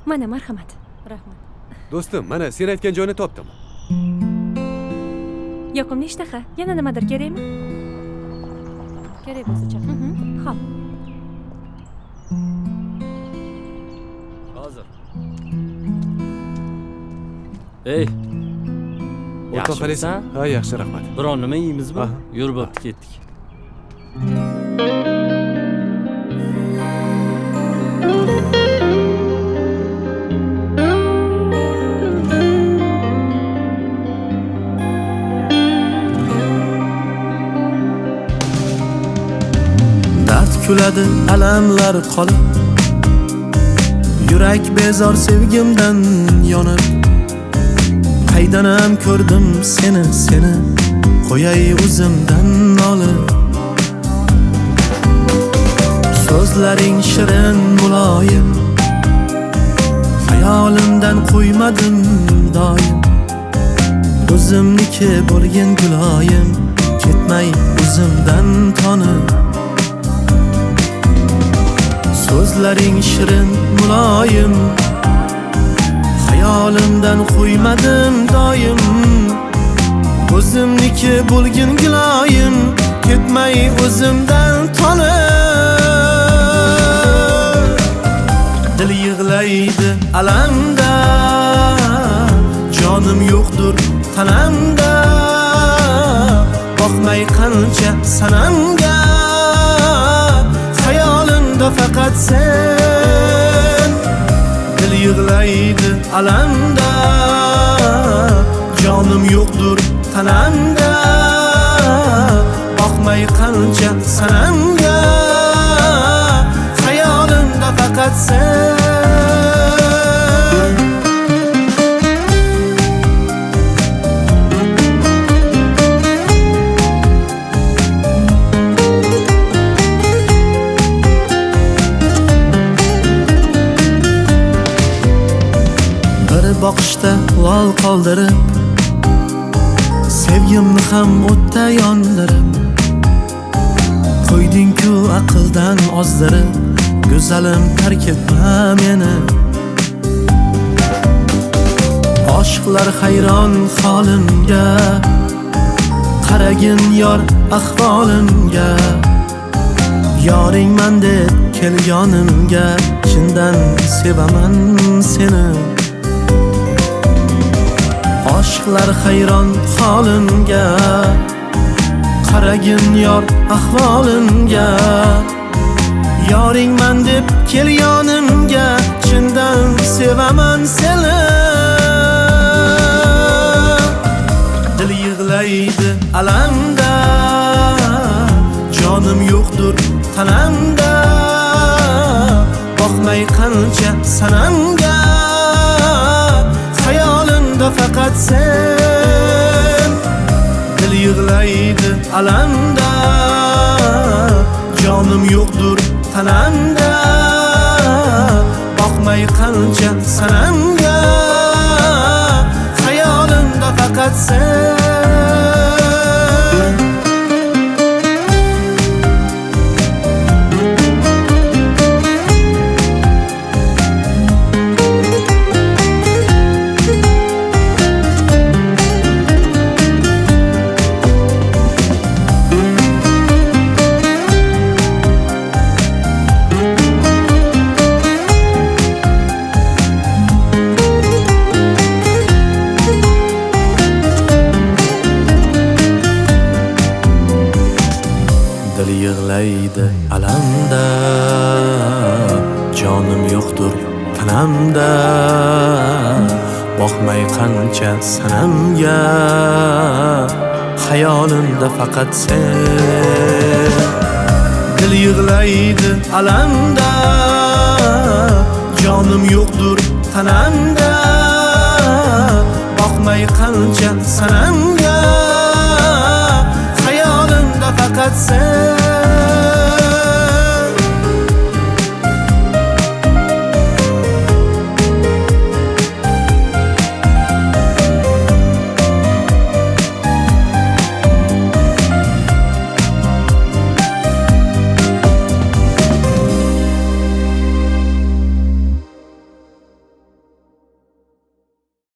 Mana marhamat. Rahmat. Do'stim, mana sen aytgan joyni topdim. Yoqimli ishtaha. Yana nimadir kerakmi? Kerak bo'lsa chaqir. Xo'p. Hozir. Ey. O'rtoq qaraysan? Ha, yaxshi, rahmat. Biron nima yeymizmi? Aha. Yur bo'pti, ketdik. Dard kuladi, alamlar qolib, yurak bezor sevgimdan yonib, qaydanam ko'rdim seni, qo'yay o'zimdan olib. So'zlaring shirin, muloyim, xayolimdan qo'ymadim doim. O'zimniki bo'lgin guloyim, ketmay o'zimdan tonib. So'zlaring shirin, muloyim, xayolimdan qo'ymadim doim. O'zimniki bo'lgin guloyim, ketmay o'zimdan tonib. Dil yig'laydi alamda, jonim yo'qdur tanamda. Boqmay qancha sanamga, hayolimda faqat sen. Dil yig'laydi alamda, jonim yo'qdur tanamda. Boqmay qancha sanamga, hayolimda faqat sen. Boqishda lol qoldirib, sevgimni ham o'tda yondirib, qo'yding-ku aqldan ozdirib, go'zalim tark etma meni. Oshiqlar hayron holimga, qaragin yor ahvolimga. Yoringman deb kelganimga, chindan sevaman seni. Oshiqlar hayron holimga, qaragin yor ahvolimga. Yoringman deb kelganimga, chindan sevaman seni. Dil yig'laydi alamda, jonim yo'qdur tanamda. Boqmay qancha sanamga, hayolimda faqat sen. Dil yig'laydi alamda, jonim yo'qdur tanamda. Boqmay qancha sanamga, hayolimda faqat sen. Dil yig'laydi alamda, jonim yo'qdur tanamda. Boqmay qancha sanamga, hayolimda faqat sen. Dil yig'laydi alamda, jonim yo'qdur tanamda. Boqmay qancha sanamga, hayolimda faqat sen.